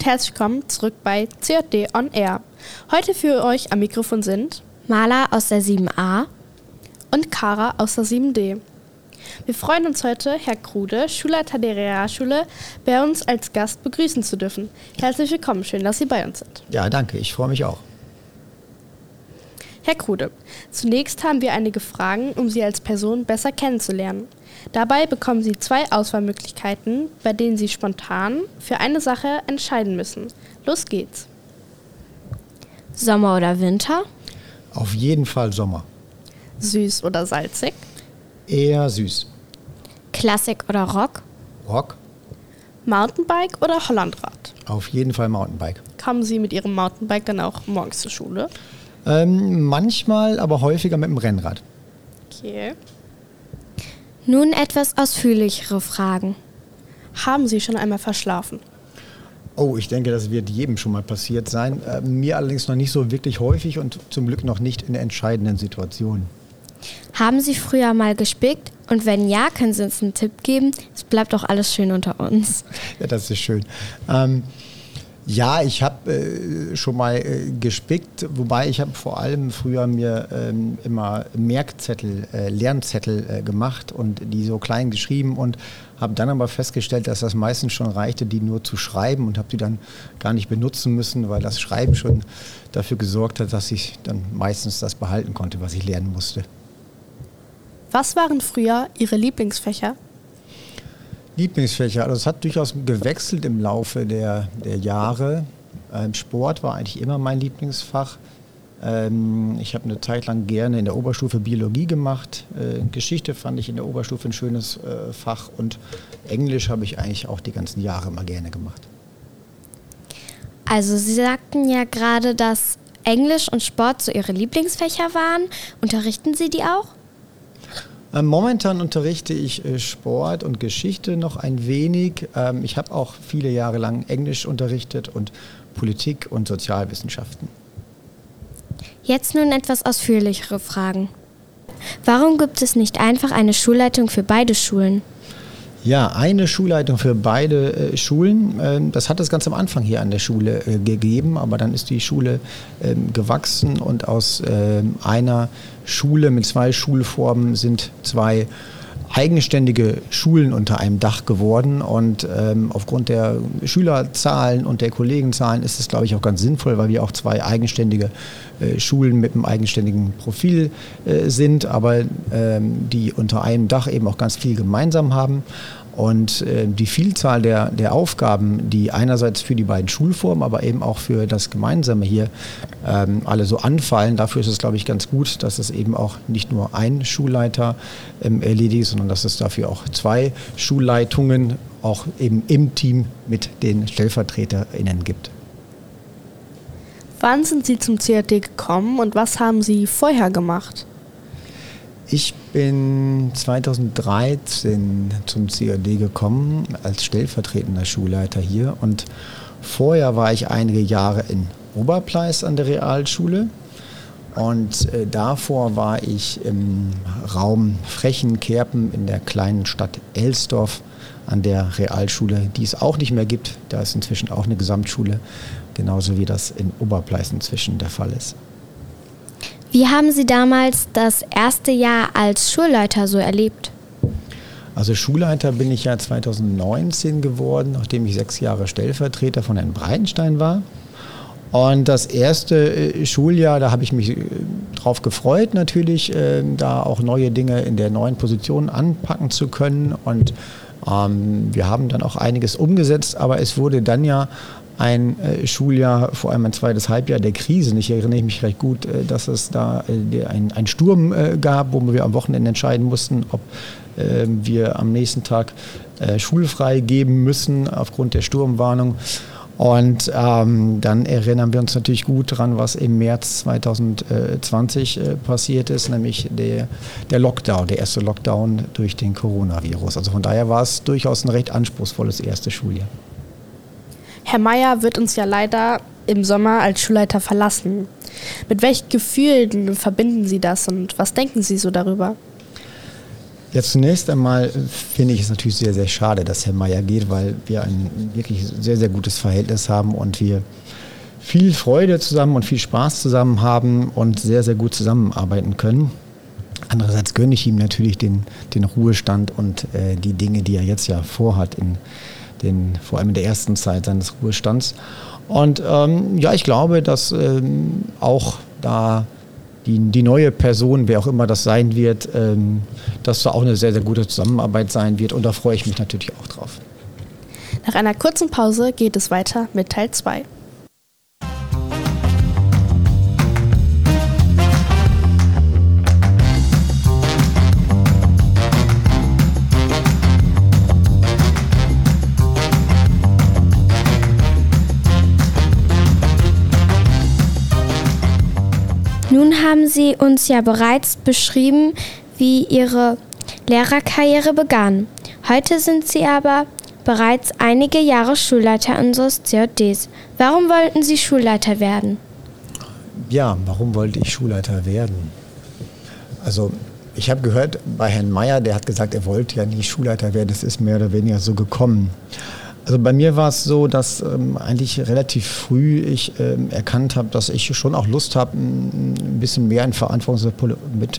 herzlich willkommen zurück bei CJD On Air. Heute für euch am Mikrofon sind Marla aus der 7a und Kara aus der 7D. Wir freuen uns heute, Herr Krude, Schulleiter der Realschule, bei uns als Gast begrüßen zu dürfen. Herzlich willkommen, schön, dass Sie bei uns sind. Ja, danke, ich freue mich auch. Herr Krude, zunächst haben wir einige Fragen, um Sie als Person besser kennenzulernen. Dabei bekommen Sie 2 Auswahlmöglichkeiten, bei denen Sie spontan für eine Sache entscheiden müssen. Los geht's. Sommer oder Winter? Auf jeden Fall Sommer. Süß oder salzig? Eher süß. Klassik oder Rock? Rock? Mountainbike oder Hollandrad? Auf jeden Fall Mountainbike. Kommen Sie mit Ihrem Mountainbike dann auch morgens zur Schule? Manchmal, aber häufiger mit dem Rennrad. Okay. Nun etwas ausführlichere Fragen. Haben Sie schon einmal verschlafen? Oh, ich denke, das wird jedem schon mal passiert sein. Mir allerdings noch nicht so wirklich häufig und zum Glück noch nicht in entscheidenden Situationen. Haben Sie früher mal gespickt? Und wenn ja, können Sie uns einen Tipp geben? Es bleibt doch alles schön unter uns. Ja, das ist schön. Ja, ich habe schon mal gespickt, wobei ich habe vor allem früher mir immer Merkzettel, Lernzettel gemacht und die so klein geschrieben und habe dann aber festgestellt, dass das meistens schon reichte, die nur zu schreiben und habe die dann gar nicht benutzen müssen, weil das Schreiben schon dafür gesorgt hat, dass ich dann meistens das behalten konnte, was ich lernen musste. Was waren früher Ihre Lieblingsfächer? Lieblingsfächer, also es hat durchaus gewechselt im Laufe der Jahre. Sport war eigentlich immer mein Lieblingsfach. Ich habe eine Zeit lang gerne in der Oberstufe Biologie gemacht. Geschichte fand ich in der Oberstufe ein schönes Fach und Englisch habe ich eigentlich auch die ganzen Jahre immer gerne gemacht. Also Sie sagten ja gerade, dass Englisch und Sport so Ihre Lieblingsfächer waren. Unterrichten Sie die auch? Momentan unterrichte ich Sport und Geschichte noch ein wenig. Ich habe auch viele Jahre lang Englisch unterrichtet und Politik und Sozialwissenschaften. Jetzt nun etwas ausführlichere Fragen. Warum gibt es nicht einfach eine Schulleitung für beide Schulen? Ja, eine Schulleitung für beide Schulen. Das hat es ganz am Anfang hier an der Schule gegeben, aber dann ist die Schule gewachsen und aus einer Schule mit 2 Schulformen sind 2 eigenständige Schulen unter einem Dach geworden und aufgrund der Schülerzahlen und der Kollegenzahlen ist es, glaube ich, auch ganz sinnvoll, weil wir auch 2 eigenständige Schulen mit einem eigenständigen Profil sind, aber die unter einem Dach eben auch ganz viel gemeinsam haben. Und die Vielzahl der Aufgaben, die einerseits für die beiden Schulformen, aber eben auch für das Gemeinsame hier alle so anfallen, dafür ist es, glaube ich, ganz gut, dass es eben auch nicht nur ein Schulleiter erledigt, sondern dass es dafür auch 2 Schulleitungen auch eben im Team mit den StellvertreterInnen gibt. Wann sind Sie zum CJD gekommen und was haben Sie vorher gemacht? Ich bin 2013 zum CJD gekommen als stellvertretender Schulleiter hier und vorher war ich einige Jahre in Oberpleis an der Realschule und davor war ich im Raum Frechen-Kerpen in der kleinen Stadt Elsdorf an der Realschule, die es auch nicht mehr gibt. Da ist inzwischen auch eine Gesamtschule, genauso wie das in Oberpleis inzwischen der Fall ist. Wie haben Sie damals das erste Jahr als Schulleiter so erlebt? Also Schulleiter bin ich ja 2019 geworden, nachdem ich 6 Jahre Stellvertreter von Herrn Breitenstein war. Und das erste Schuljahr, da habe ich mich drauf gefreut natürlich, da auch neue Dinge in der neuen Position anpacken zu können. Und wir haben dann auch einiges umgesetzt, aber es wurde dann ja ein Schuljahr, vor allem ein zweites Halbjahr der Krise. Ich erinnere mich recht gut, dass es da einen Sturm gab, wo wir am Wochenende entscheiden mussten, ob wir am nächsten Tag schulfrei geben müssen aufgrund der Sturmwarnung. Und dann erinnern wir uns natürlich gut daran, was im März 2020 passiert ist, nämlich der Lockdown, der erste Lockdown durch den Coronavirus. Also von daher war es durchaus ein recht anspruchsvolles erstes Schuljahr. Herr Meier wird uns ja leider im Sommer als Schulleiter verlassen. Mit welchen Gefühlen verbinden Sie das und was denken Sie so darüber? Ja, zunächst einmal finde ich es natürlich sehr, sehr schade, dass Herr Meyer geht, weil wir ein wirklich sehr, sehr gutes Verhältnis haben und wir viel Freude zusammen und viel Spaß zusammen haben und sehr, sehr gut zusammenarbeiten können. Andererseits gönne ich ihm natürlich den Ruhestand und die Dinge, die er jetzt ja vorhat, vor allem in der ersten Zeit seines Ruhestands. Und ich glaube, dass auch da die neue Person, wer auch immer das sein wird, dass da auch eine sehr, sehr gute Zusammenarbeit sein wird. Und da freue ich mich natürlich auch drauf. Nach einer kurzen Pause geht es weiter mit Teil 2. Nun haben Sie uns ja bereits beschrieben, wie Ihre Lehrerkarriere begann. Heute sind Sie aber bereits einige Jahre Schulleiter unseres CJDs. Warum wollten Sie Schulleiter werden? Ja, warum wollte ich Schulleiter werden? Also ich habe gehört bei Herrn Meyer, der hat gesagt, er wollte ja nie Schulleiter werden. Das ist mehr oder weniger so gekommen. Also bei mir war es so, dass eigentlich relativ früh ich erkannt habe, dass ich schon auch Lust habe, ein bisschen mehr in verantwortungsvolle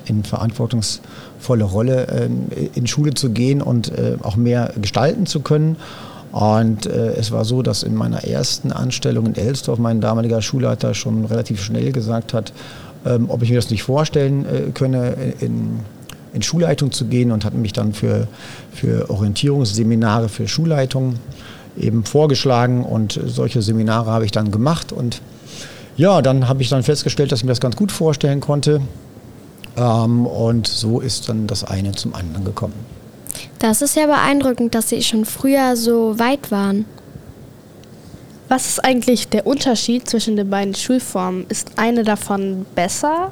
Rolle in Schule zu gehen und auch mehr gestalten zu können. Und es war so, dass in meiner ersten Anstellung in Elsdorf mein damaliger Schulleiter schon relativ schnell gesagt hat, ob ich mir das nicht vorstellen könne, in Schulleitung zu gehen, und hat mich dann für Orientierungsseminare für Schulleitung eben vorgeschlagen, und solche Seminare habe ich dann gemacht, und ja, dann habe ich dann festgestellt, dass ich mir das ganz gut vorstellen konnte, und so ist dann das eine zum anderen gekommen. Das ist ja beeindruckend, dass Sie schon früher so weit waren. Was ist eigentlich der Unterschied zwischen den beiden Schulformen? Ist eine davon besser?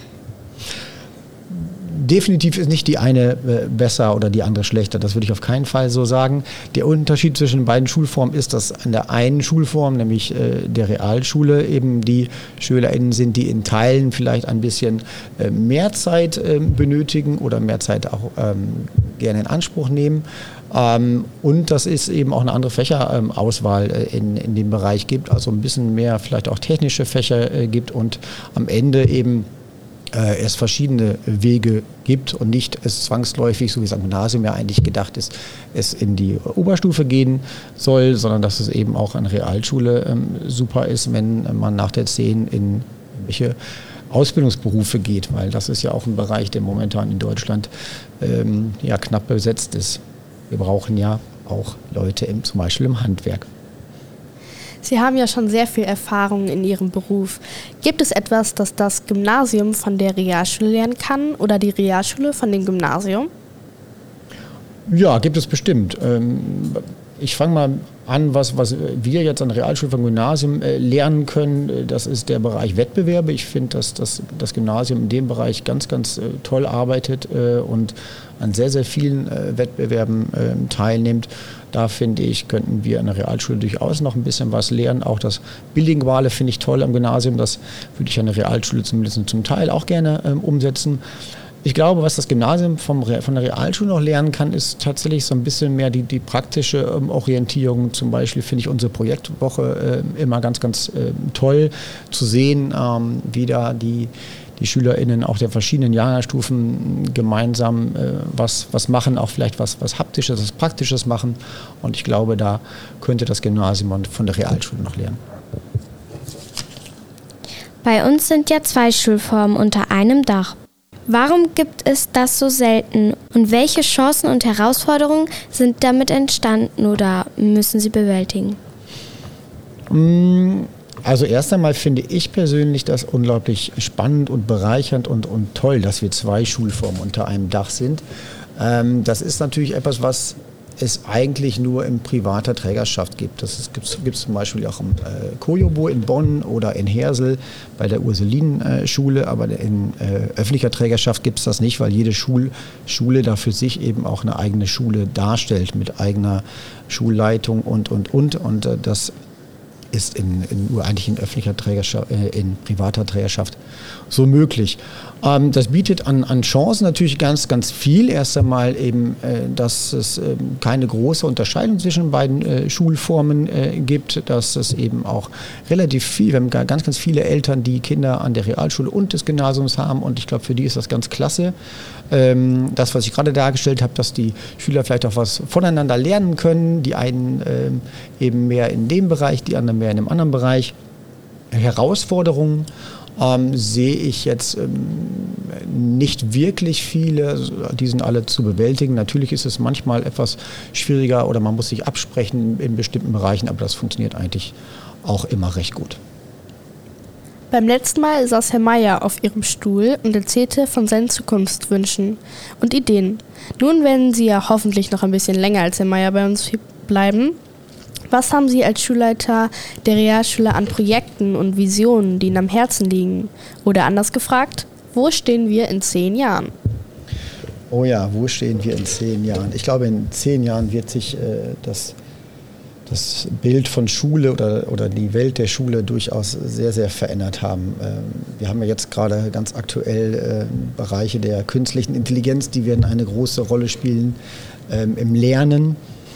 Definitiv ist nicht die eine besser oder die andere schlechter, das würde ich auf keinen Fall so sagen. Der Unterschied zwischen den beiden Schulformen ist, dass an der einen Schulform, nämlich der Realschule, eben die SchülerInnen sind, die in Teilen vielleicht ein bisschen mehr Zeit benötigen oder mehr Zeit auch gerne in Anspruch nehmen. Und dass es eben auch eine andere Fächerauswahl in dem Bereich gibt, also ein bisschen mehr vielleicht auch technische Fächer gibt und am Ende eben es verschiedene Wege gibt und nicht es zwangsläufig, so wie es am Gymnasium ja eigentlich gedacht ist, es in die Oberstufe gehen soll, sondern dass es eben auch an Realschule super ist, wenn man nach der 10 in welche Ausbildungsberufe geht, weil das ist ja auch ein Bereich, der momentan in Deutschland knapp besetzt ist. Wir brauchen ja auch Leute zum Beispiel im Handwerk. Sie haben ja schon sehr viel Erfahrung in Ihrem Beruf. Gibt es etwas, das das Gymnasium von der Realschule lernen kann oder die Realschule von dem Gymnasium? Ja, gibt es bestimmt. Ich fange mal an, was wir jetzt an der Realschule vom Gymnasium lernen können. Das ist der Bereich Wettbewerbe. Ich finde, dass das Gymnasium in dem Bereich ganz, ganz toll arbeitet und an sehr, sehr vielen Wettbewerben teilnimmt. Da finde ich, könnten wir an der Realschule durchaus noch ein bisschen was lernen. Auch das Bilinguale finde ich toll am Gymnasium. Das würde ich an der Realschule zumindest zum Teil auch gerne umsetzen. Ich glaube, was das Gymnasium von der Realschule noch lernen kann, ist tatsächlich so ein bisschen mehr die praktische Orientierung. Zum Beispiel finde ich unsere Projektwoche immer ganz, ganz toll zu sehen, wie da die SchülerInnen auch der verschiedenen Jahrgangsstufen gemeinsam was machen, auch vielleicht was Haptisches, was Praktisches machen. Und ich glaube, da könnte das Gymnasium von der Realschule noch lernen. Bei uns sind ja 2 Schulformen unter einem Dach. Warum gibt es das so selten und welche Chancen und Herausforderungen sind damit entstanden oder müssen Sie bewältigen? Also erst einmal finde ich persönlich das unglaublich spannend und bereichernd und toll, dass wir 2 Schulformen unter einem Dach sind. Das ist natürlich etwas, was es eigentlich nur in privater Trägerschaft gibt. Das gibt es zum Beispiel auch im Kojobo in Bonn oder in Hersel bei der Ursulinen-Schule, aber in öffentlicher Trägerschaft gibt es das nicht, weil jede Schule da für sich eben auch eine eigene Schule darstellt mit eigener Schulleitung und das ist eigentlich in öffentlicher Trägerschaft, in privater Trägerschaft so möglich. Das bietet an Chancen natürlich ganz, ganz viel. Erst einmal eben, dass es keine große Unterscheidung zwischen beiden Schulformen gibt, dass es eben auch relativ viel, wir haben ganz, ganz viele Eltern, die Kinder an der Realschule und des Gymnasiums haben, und ich glaube, für die ist das ganz klasse. Das, was ich gerade dargestellt habe, dass die Schüler vielleicht auch was voneinander lernen können, die einen eben mehr in dem Bereich, die anderen mehr in einem anderen Bereich. Herausforderungen sehe ich jetzt nicht wirklich viele, die sind alle zu bewältigen. Natürlich ist es manchmal etwas schwieriger oder man muss sich absprechen in bestimmten Bereichen, aber das funktioniert eigentlich auch immer recht gut. Beim letzten Mal saß Herr Meier auf Ihrem Stuhl und erzählte von seinen Zukunftswünschen und Ideen. Nun werden Sie ja hoffentlich noch ein bisschen länger als Herr Meier bei uns bleiben. Was haben Sie als Schulleiter der Realschule an Projekten und Visionen, die Ihnen am Herzen liegen? Oder anders gefragt, wo stehen wir in 10 Jahren? Oh ja, wo stehen wir in 10 Jahren? Ich glaube, in 10 Jahren wird sich das Bild von Schule oder die Welt der Schule durchaus sehr, sehr verändert haben. Wir haben ja jetzt gerade ganz aktuell Bereiche der künstlichen Intelligenz, die werden eine große Rolle spielen im Lernen.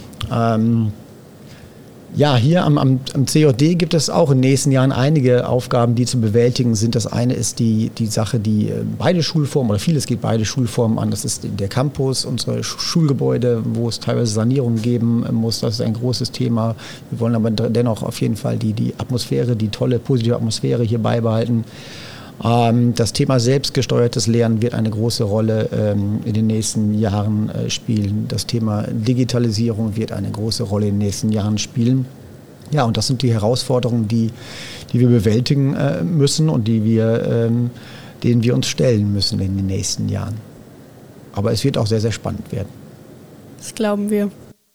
Ja, hier am CJD gibt es auch in den nächsten Jahren einige Aufgaben, die zu bewältigen sind. Das eine ist die Sache, die beide Schulformen, oder vieles geht beide Schulformen an. Das ist der Campus, unsere Schulgebäude, wo es teilweise Sanierungen geben muss. Das ist ein großes Thema. Wir wollen aber dennoch auf jeden Fall die Atmosphäre, die tolle, positive Atmosphäre hier beibehalten. Das Thema selbstgesteuertes Lernen wird eine große Rolle in den nächsten Jahren spielen. Das Thema Digitalisierung wird eine große Rolle in den nächsten Jahren spielen. Ja, und das sind die Herausforderungen, die wir bewältigen müssen und denen wir uns stellen müssen in den nächsten Jahren. Aber es wird auch sehr, sehr spannend werden. Das glauben wir.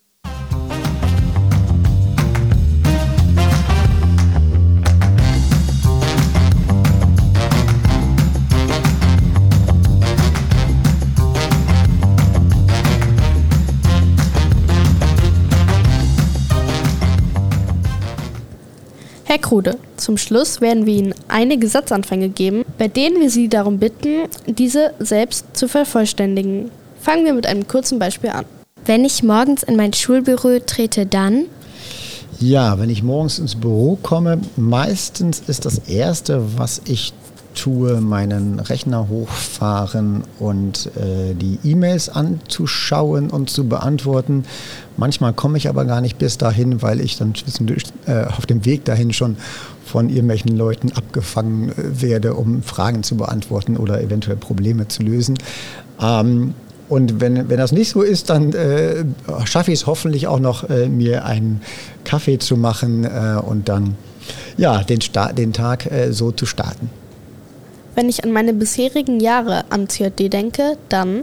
Herr Krude, zum Schluss werden wir Ihnen einige Satzanfänge geben, bei denen wir Sie darum bitten, diese selbst zu vervollständigen. Fangen wir mit einem kurzen Beispiel an. Wenn ich morgens in mein Schulbüro trete, dann? Ja, wenn ich morgens ins Büro komme, meistens ist das Erste, was ich tue, meinen Rechner hochfahren und die E-Mails anzuschauen und zu beantworten. Manchmal komme ich aber gar nicht bis dahin, weil ich dann auf dem Weg dahin schon von irgendwelchen Leuten abgefangen werde, um Fragen zu beantworten oder eventuell Probleme zu lösen. Und wenn das nicht so ist, dann schaffe ich es hoffentlich auch noch, mir einen Kaffee zu machen und dann ja, den Tag so zu starten. Wenn ich an meine bisherigen Jahre am CJD denke, dann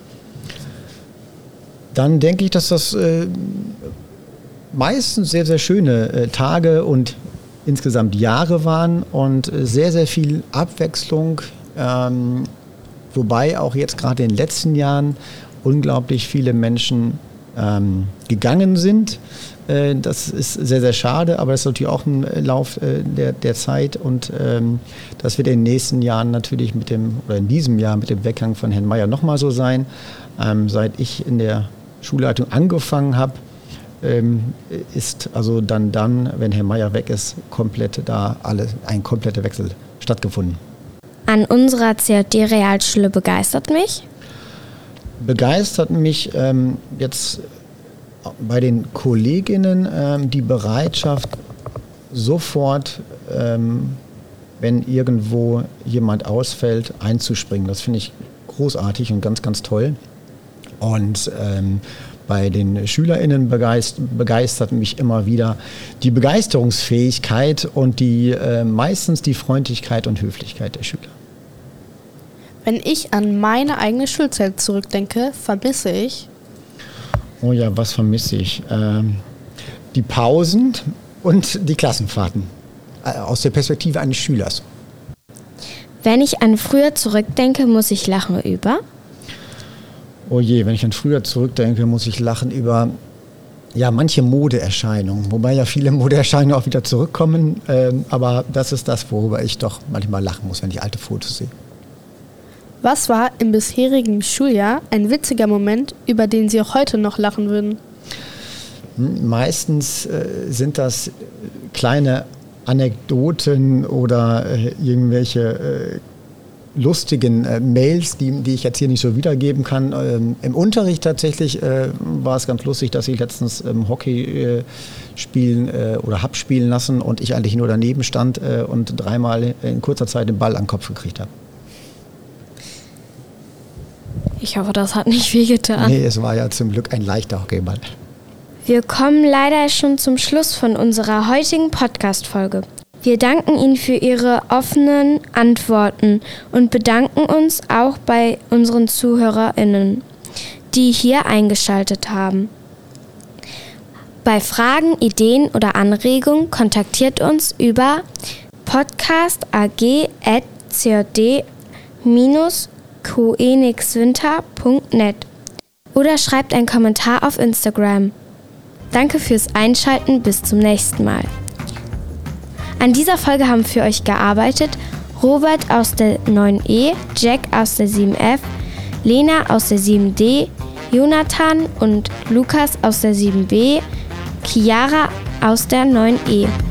denke ich, dass das meistens sehr, sehr schöne Tage und insgesamt Jahre waren und sehr, sehr viel Abwechslung, wobei auch jetzt gerade in den letzten Jahren unglaublich viele Menschen gegangen sind. Das ist sehr, sehr schade, aber das ist natürlich auch ein Lauf der Zeit und das wird in den nächsten Jahren natürlich in diesem Jahr mit dem Weggang von Herrn Meier nochmal so sein. Seit ich in der Schulleitung angefangen habe, ist also dann, wenn Herr Meier weg ist, ein kompletter Wechsel stattgefunden. An unserer CJD-Realschule begeistert mich? Begeistert mich jetzt bei den Kolleginnen die Bereitschaft, sofort, wenn irgendwo jemand ausfällt, einzuspringen. Das finde ich großartig und ganz, ganz toll. Und bei den SchülerInnen begeistert mich immer wieder die Begeisterungsfähigkeit und meistens die Freundlichkeit und Höflichkeit der Schüler. Wenn ich an meine eigene Schulzeit zurückdenke, vermisse ich... Oh ja, was vermisse ich? Die Pausen und die Klassenfahrten aus der Perspektive eines Schülers. Wenn ich an früher zurückdenke, muss ich lachen über? Oh je, wenn ich an früher zurückdenke, muss ich lachen über Ja, manche Modeerscheinungen, wobei ja viele Modeerscheinungen auch wieder zurückkommen. Aber das ist das, worüber ich doch manchmal lachen muss, wenn ich alte Fotos sehe. Was war im bisherigen Schuljahr ein witziger Moment, über den Sie auch heute noch lachen würden? Meistens sind das kleine Anekdoten oder irgendwelche lustigen Mails, die ich jetzt hier nicht so wiedergeben kann. Im Unterricht tatsächlich war es ganz lustig, dass ich letztens Hockey spielen oder hab spielen lassen und ich eigentlich nur daneben stand und 3-mal in kurzer Zeit den Ball an den Kopf gekriegt habe. Ich hoffe, das hat nicht wehgetan. Nee, es war ja zum Glück ein leichter Hockeyball. Wir kommen leider schon zum Schluss von unserer heutigen Podcast-Folge. Wir danken Ihnen für Ihre offenen Antworten und bedanken uns auch bei unseren ZuhörerInnen, die hier eingeschaltet haben. Bei Fragen, Ideen oder Anregungen kontaktiert uns über podcastag@cod-koenigswinter.net oder schreibt einen Kommentar auf Instagram. Danke fürs Einschalten, bis zum nächsten Mal. An dieser Folge haben für euch gearbeitet Robert aus der 9E, Jack aus der 7F, Lena aus der 7D, Jonathan und Lukas aus der 7B, Chiara aus der 9E.